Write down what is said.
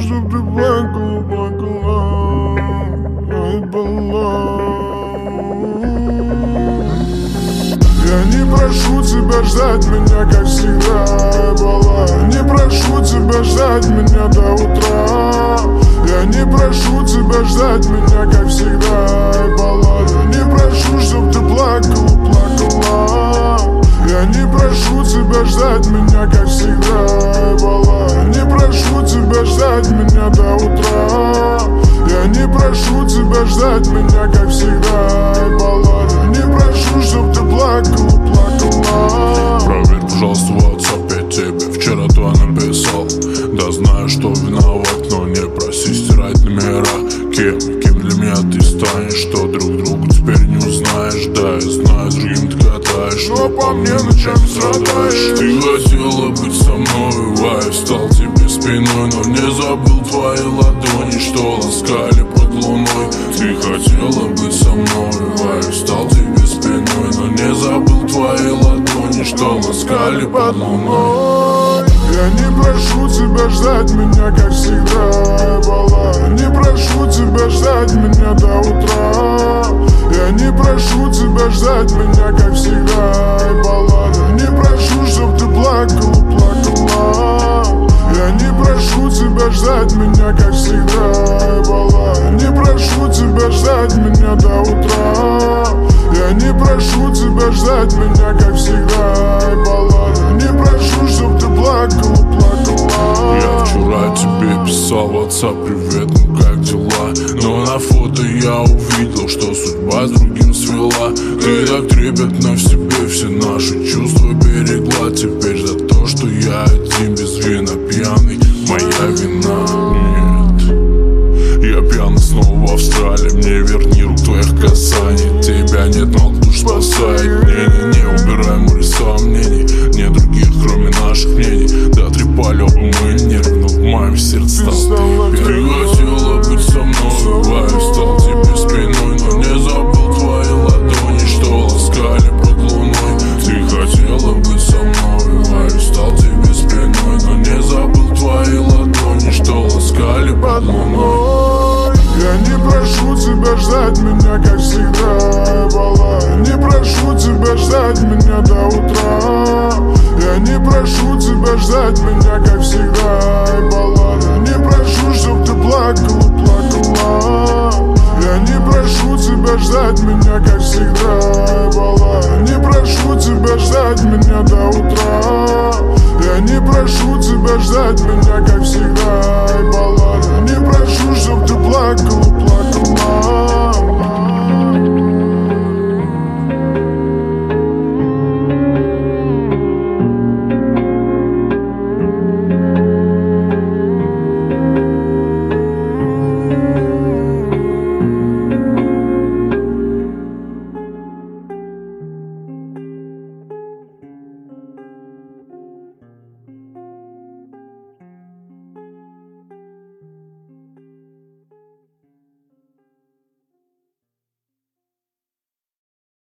чтоб ты плакала, плакала, ай, была. Я не прошу тебя ждать меня, как всегда, ай, была. Не прошу тебя ждать меня до утра. Я не прошу тебя ждать меня, как всегда, ай, была. Не прошу, чтоб ты плакала, плакала. Я не прошу тебя ждать меня, как всегда, ай, была. Не прошу тебя ждать меня до утра. Я не прошу тебя ждать меня, как всегда, ай, была. Не прошу, чтоб ты плакала, плакала. Проверь, пожалуйста, в WhatsApp, я тебе вчера то написал. Да знаю, что виноват, но не проси стирать номера. Кем для меня ты станешь, что друг другу теперь не узнаешь. Да, я знаю, с другим ты катаешь, но по мне ночами страдаешь. Ты хотела быть со мной, я встал тебе спиной, но не забыл твои ладони, что ласкали под луной. Ты хотела быть со мной, я встал тебе спиной, но не забыл твои ладони, что ласкали под луной. Я не прошу тебя ждать меня, как всегда, ай, была. Не прошу тебя ждать меня до утра. Я не прошу тебя ждать меня, как всегда, ай, была. Не прошу, чтоб ты плакала, плакала. Я не прошу тебя ждать меня, как всегда, ай, была. Не прошу тебя ждать меня до утра. Я не прошу тебя ждать меня, как всегда, ай, была. Не прошу, чтоб ты плакала, плакала. Я вчера тебе писал в WhatsApp: привет, ну как дела? Но на фото я увидел, что судьба с другим свела. Ты так трепетно в себе все наши чувства берегла. Теперь за то, что я один без вина пьяный, моя вина? Нет, я пьяный снова в Австралии. Мне верни рук твоих касаний. Тебя нет, но душ спасает. Не убирай море сомнений. Нет других, кроме наших мнений. Да трепали оба мы нервы, но в моем сердце стал ты хотела быть со мной, я встал тебе спиной, но не забыл твои ладони, что ласкали под луной. Ты хотела быть со мной, я встал тебе спиной, но не забыл твои ладони, что ласкали под луной. Я не прошу тебя ждать меня, как всегда, ай, была. Не прошу тебя ждать меня до утра. Я не прошу тебя ждать меня, как всегда, ай, была. Не прошу, чтоб ты плакала, плакала. Я не прошу тебя ждать меня, как всегда, ай, была. Не прошу тебя ждать меня до утра. Я не прошу тебя ждать меня, как